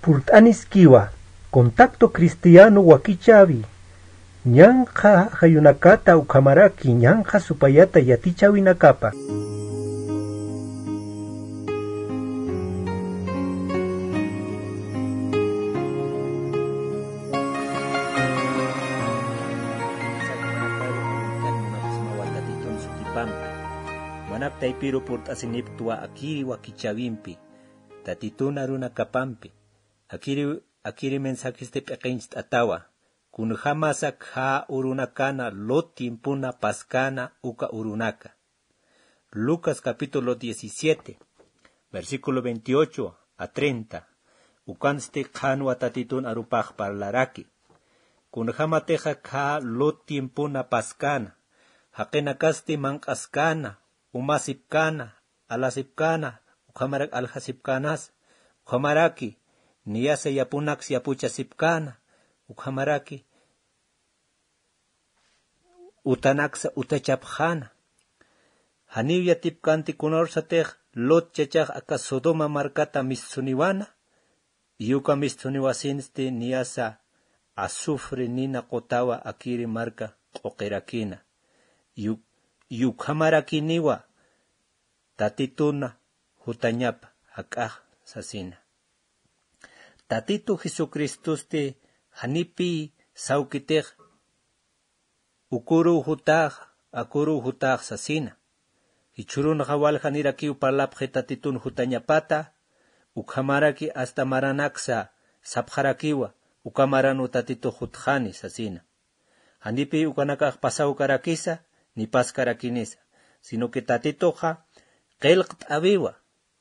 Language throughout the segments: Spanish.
Furtanis kiwa, contacto cristiano wakichavi. Ñanja hayunakata ukamaraki, ñanja supayata yatichawinakapa. Manak taipiro purt asinip tua akiri wakichawimpi, tatituna runa kapampi, akiri mensajiste pequeñst atawa, kun jamasak ha urunakana lot tiempuna paskana uka urunaka. Lucas capítulo 17, versículo 28 a 30, ukanste khanwa tatitun arupaj parlaraki, kun jamateja ha lot tiempuna paskana, hakenakaste mankaskana, umasipkana, alasipkana, ukamarak alhasipkanas, ukamaraki, niyase yapunak siapuchasipkana, ukamaraki, utanaksa utachapjana. Haniw yatipkanti kunorsatej lot chachaj aka Sodoma markata missuniwana, yuka missuniwasinste niyasa azufre nina kotawa akiri marka qoqirakina. Yukamarakiniwa tatituna hutanyapa hakah sasina. Tatitu Jesucristuste hanipi saukitej ukuru hutah sasina. Hichurun hawal haniraki upalapje tatitun hutanyapata ukamaraki hasta maranaksa sapjarakiwa ukamaranu tatitu huthani sasina. Hanipi ukanakaj pasaukarakisa ni paskarakinisa, sino que tatitoja qelqt aviwa.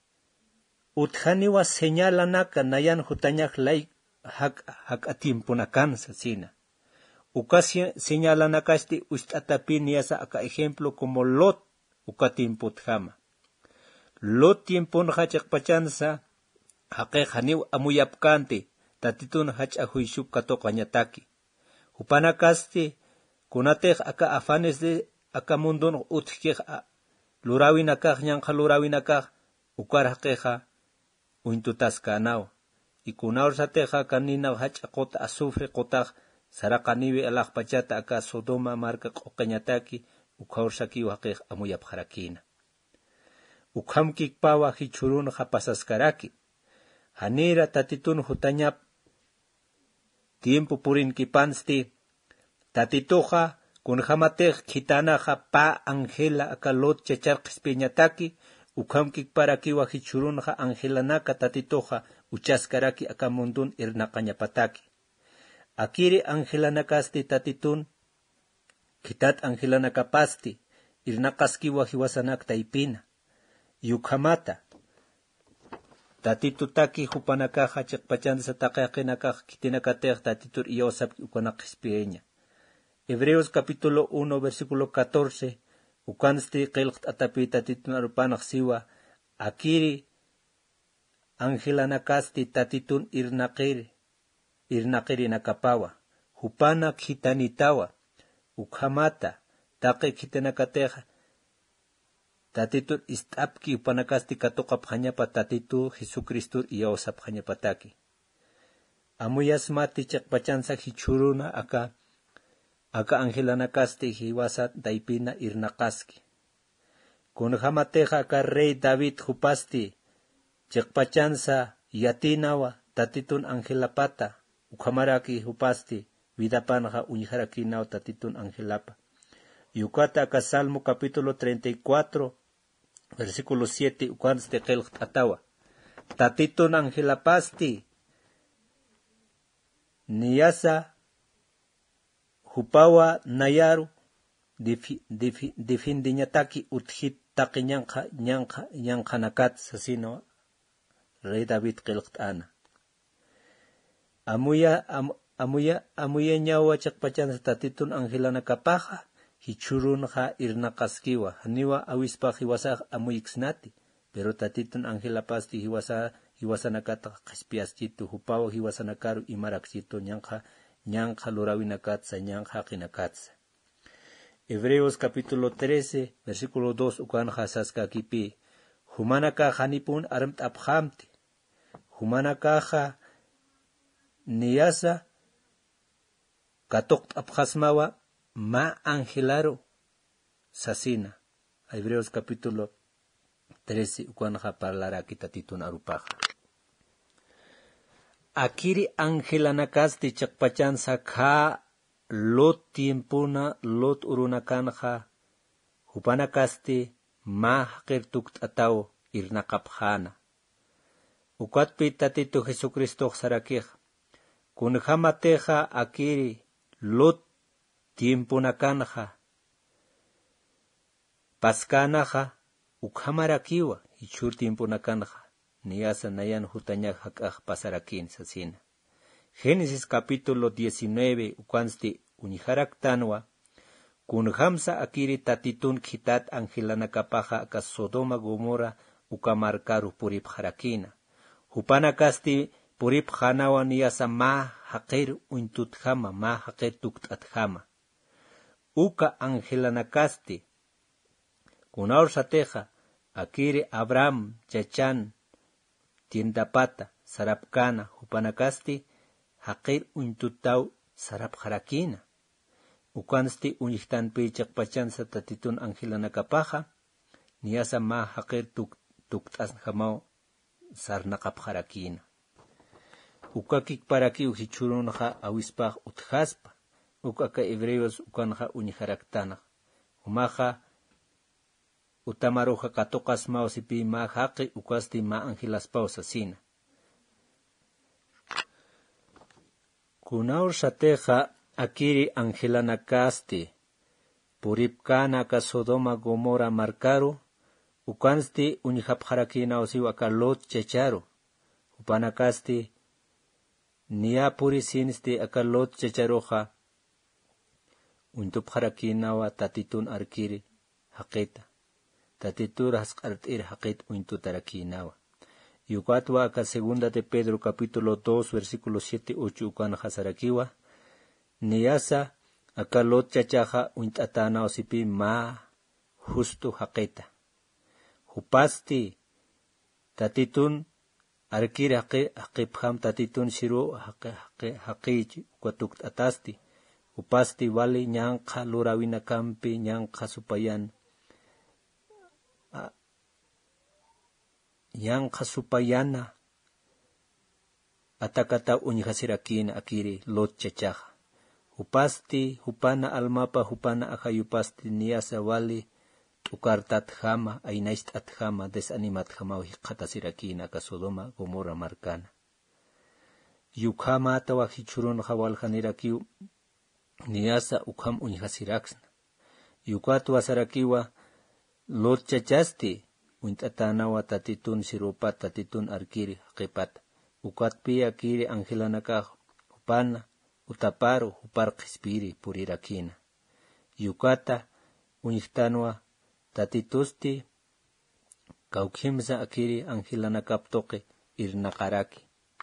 Uthaniwa señalanaka nayan hutañaj lay hak atimpunakansa sina. Uka señalanakasti ustatapiniasa aka ejemplo como Lot ukatimputjama. Lot tiempun hachakpachansa haqe haniw amuyapkante tatitun hachahuishuk katoqañataki. Upanakasti kunatej aka afanes de aka mundun utkej lurawinakaj ñanja lurawinakaj ukaraqeja uintutaskanaw. Y kunawrsateja kanina hachaqota azufre qotaj saraqaniwi alaqpachata aka Sodoma marka qoqañataki ukawrsaki waqej amuyapjarakina. Ukhamkikpawa hichurun hapasaskaraki. Hanira tatitun hutañap tiempo purinkipansti tatitoja kun hamatej kitanaja pa Angela aka Lot chacharqispiñataki ukhamkikparakiwa hichurunja Angelanaka tatitoja uchaskaraki aka mundun irnaqañapataki. Akiri Angelanakasti tatitun kitat Angelanakapasti irnaqaskiwa hiwasanak taipina. Yukhamata tatitutaki hupanakaja chikpachansa taqyaqinakaj kitinakatej tatitur iyosap ukanaqspiña. Hebreos capítulo 1 versículo 14 ukansti qilqt atapi tatitun arupanaq siwa akiri Angelanakasti tatitun irnaqiri nakapawa hupanak hitanitawa ukhamata taqi kitinakatej tatitun istapki upanakasti katoqapjañapa tatitu Jesucristo iyosapjañapataki. Amuyasmati chikpachansa hichuruna aka Angelanakasti hiwasa daipina irnaqaski. Kun hamateja aka rey David hupasti chikpachansa yatinawa tatitun Angelapata ukhamaraki hupasti vidapanja uñiharakinaw tatitun Angelapa. Yukata aka Salmo capítulo 34 versículo 7 ukanste qilqt atawa. Tatitun Angelapasti niyasa hupawa nayaru defendiñataki uthit taqi ñanqanakat sasino rey David qilqt ana. Amuya ñawa chakpachansa tatitun Angelanakapaja hichurunja irnaqaskiwa haniwa awispa hiwasaj amuyixnati pero tatitun Angelapasti hiwasanakata qhispiastitu hupawa hiwasanakaru imaraksitu ñanja lurawinakatsa ñanja qinakatsa. Hebreos capítulo 13 versículo 2 ukanja saskakipi humanaka hanipun aramt'aphamti humanakaja niyasa katok abhasmawa ma angelaro sasina. Hebreos capítulo 13 ukwanha parlara kita titun arupaja. Akiri angelanakasti chakpachan sakha lot tiempuna lot urunakanja hupanakasti ma haqirtukt ataw irnaqapjana. Ukatpi tatitu Jesucristo sarakij kunjamateja akiri lot tiempunakanja paskanaja ukhamarakiwa ichur tiempunakanja niyasa nayan hutañak hakaj pasarakin sasina. Génesis capítulo 19 ukwansti uniharaktanwa kunjamsa akiri tatitun kitat angelanakapaja aka Sodoma Gomorra ukamarkaru purip harakina. Hupanakasti purip hanawa niyasa ma haqir uintutjama ma haqir tuktatjama. Uka angelanakasti kunaur sateja akiri Abraham chachan tiendapata sarapkana hupanakasti haqir uintutaw sarap harakina. Ukansti unihtanpi chakpachansa tatitun angelanakapaja niyasa ma haqir tuktasjamao sarnaqap harakina. Ukakik paraki uhichurunja awispaj uthaspa ukaka hebreos ukanja uniharaktanaj umaja utamaruja katokas mausipi ma haqi ukasti ma angelaspaw sasina. Kunaur sateja akiri angelanakasti puripkana ka Sodoma Gomorra markaru ukansti unihapharakina usiwa ka Lot chacharu upanakasti niya puri sinsti aka Lot chacharoja untupharakinawa tatitun arkiri haqita tatitur hasqartir haqit untutarakinawa. Yukatwa aka segunda de Pedro capítulo 2 versículo 7-8 ukan hasarakiwa niyasa aka Lot chachaja uintatana osipi ma justo haqita. Hupasti tatitun arkir haqipjam tatitun shiru haqich ukatukt atasti. Hupasti wali nyanqa lurawina kampi nyanqa supayan nyanqa supayana atakata uñihasirakina akiri Lot chachaja. Hupasti hupana almapa hupana ajayupasti niyasa wali tukartat jama ainaistat jama desanimat jama hiqatasirakina ka Sodoma Gomorra markana. Yukhama atawa hichurun jawal janirakiu niyasa ukham uñihasiraksna. Yukatu asarakiwa Lot chachasti uintatanawa tatitun sirupat tatitun arkiri haqipat. Ukatpi akiri angelanakaj hupana utaparo hupar qispiri purirakina. Yukata uñihtanwa tatitusti kaukimsa akiri angelanakaptoqe irnaqaraki.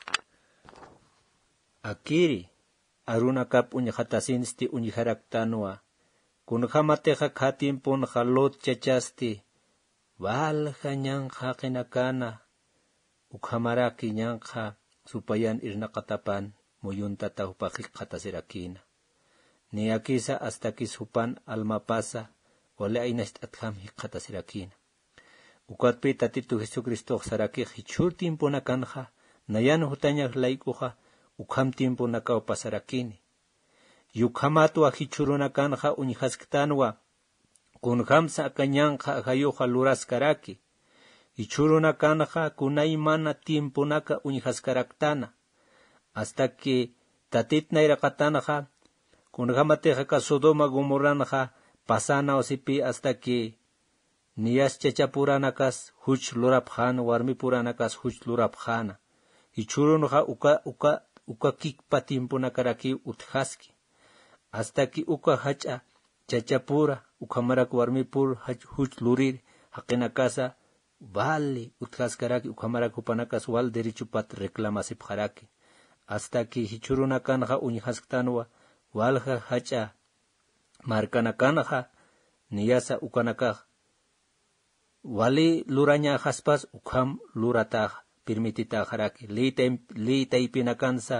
Akiri arunakap uñihatasinsti uñiharaktanwa kunjamateja katimpun Lot chachasti valja ñanja qinakana ukhamaraki ñanja supayan irnaqatapan muyuntata hupajik qatasirakina. Niyakisa hasta kis hupan almapasa wale ainast atham hiqatasirakina. Ukatpi tatitu Jesucristo saraki hichur tiempo nakanja nayan hutañak laikuja ukham tiempo nakau pasarakini. Yukhamatu ahichurunakanja uñihasktanwa kunjamsa akanyanja ajayuja luraskaraki. Ichurunakanja kunaymana tiempo naka uñihaskaraktana. Hasta que tatitna irakatanaja kunjamateja ka Sodoma Gomorranaja pasana osipi hasta que niyas chachapuranakas huch lurapjana warmi puranakas huch lurapjana. Ichurunja uka kikpa tiempo nakaraki uthaski. Hasta que uka hacha chachapura ukamarak warmi pur huch lurir haqinakasa vale uthaskaraki ukamarak upanakas wal derichupat reclamasip haraki. Hasta que hichurunakanja uñihasktanawa walja hacha markanakanja niyasa ukanakaj wali luraña haspas ukham lurata permitita haraki litaipinakansa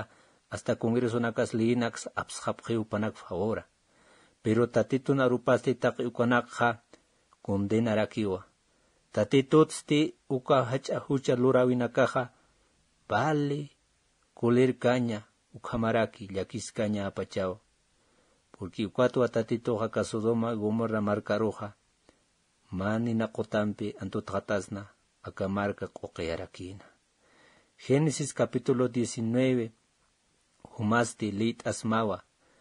hasta Congreso nakas linax absjapjiu panak favora. Pero tatito narupasti taqi ukanakha condenarakiwa. Tatitutsti uka hacha hucha lurawinakaja vale kulir caña ukamaraki yakis caña apachao. Porque ukatu tatito haka Sodoma Gomorra marcaroja mani nakotampi antutgatasna akamarka qoqeyarakina. Génesis capítulo 19 humasti lit asmawa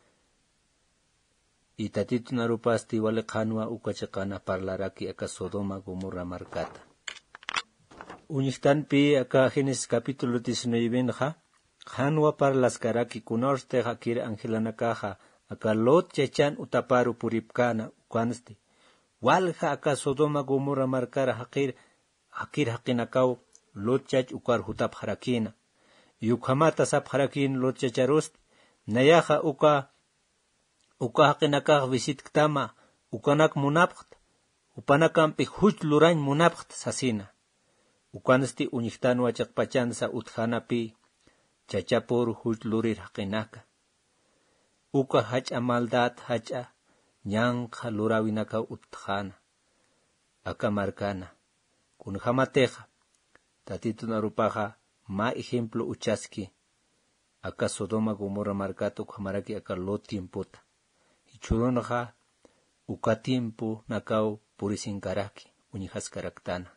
y tatito narupasti wale kanwa ukachakana parlaraki aka Sodoma Gomorra marcata. Uñistanpi aka Génesis capítulo 19 kanwa parlaskaraki kunorste hakir angelanakaja aka Lot chechan utaparu puripkana ukanste walja aka Sodoma Gomorra marcara hakir hakinakau Lot chach ukar hutap harakina yukhamata sap harakin Lot chacharost nayaja uka hakinakaj visit ktama ukanak munapkt upanakampi huch lurain munapkt sasina ukansti uñihtanu achakpachansa uthanapi chachapur huch lurir hakinaka uka hacha maldad hacha ñanja lurawinaka uthana aka markana kunjamateja tatito narupaja ma ejemplo uchaski aka Sodoma Gomorra marcato kamaraki aka Lot tiempota ichuronaja uka tiempo nakau purisinkaraki uñijaskaraktana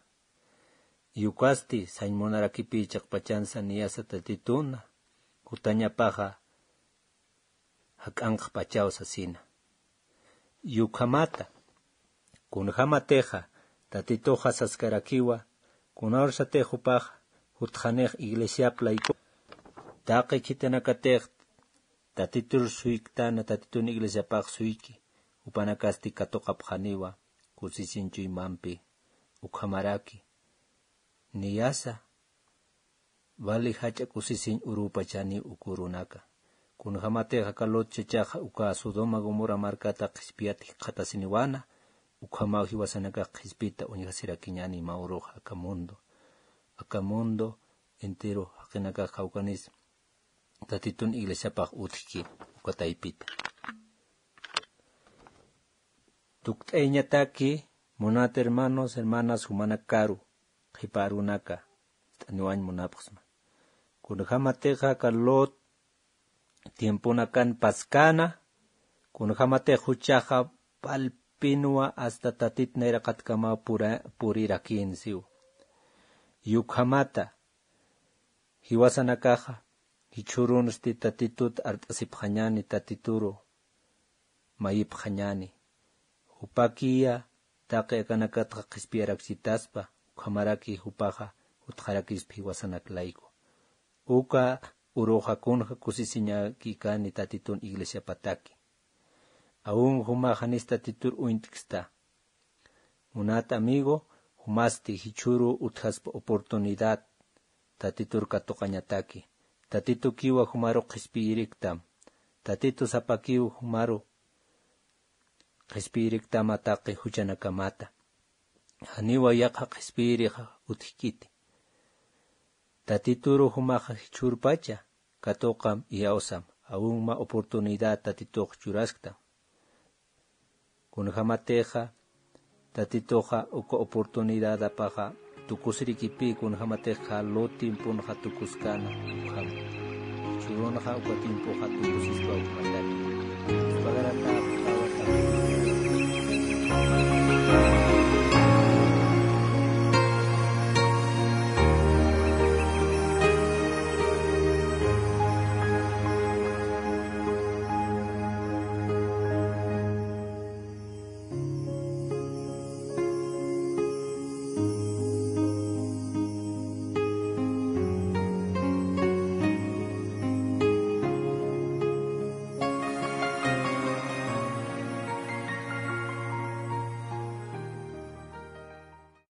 yukasti sañmonarakipi chakpachansa niyasa tatituna kutañapaja hakanq pachao sasina yukhamata kunjamateja tatitoja saskarakiwa kunarshatejupaja hutjanej iglesia plaiko taqi chitanakatej tatitur suiktana tatitun iglesia paj suiki upanakasti katokapjaniwa kusisinchuy mampi ukhamaraki niyasa vali hacha kusisin urupachani ukurunaka kunjamateja kalot chechaja uka Sodoma Gomorra markata qispiati qatasiniwana ukhamau hiwasanaka qispita uñihasirakiñani mauroja aka mundo entero hakinaka haukanis tatitun iglesia paj utjiki ukataipita tukt'eñataki monat hermanos hermanas humanakaru qiparunaka t'aniwan munapqsma kunjamateja kalot tiemponakan paskana kunjamateja huchaja palpinwa hasta tatit neraqatkama purirakinsiu yukhamata hiwasanakaja hichurunsti tatitut art'asipjañani tatituro mayipjañani hupakia taqi akanakatqa qispiaraksitaspa ukhamaraki hupaja utqarakispi hiwasanaklayku uka uroja kunja kusisiñakikani tatitun iglesia pataki aún humajanis tatitur uintiksta munat amigo humasti hichuru uthaspa oportunidad tatitur katoqañataki tatitu kiwa humaro qispiyiriktam tatitu sapakiw humaro qispiyiriktam taqi huchanakamata haniwa yaqa qispiyirija uthikiti tatituru humaja hichurpacha katoqam iyaosam aún ma oportunidad tatituq churaskta kunjamateja tatitoja uka oportunidad apaja tukusrikipi kunjamateja lo tiemponaja tukuskana ukam churonaja uka tiempoja tukusispa ukmatari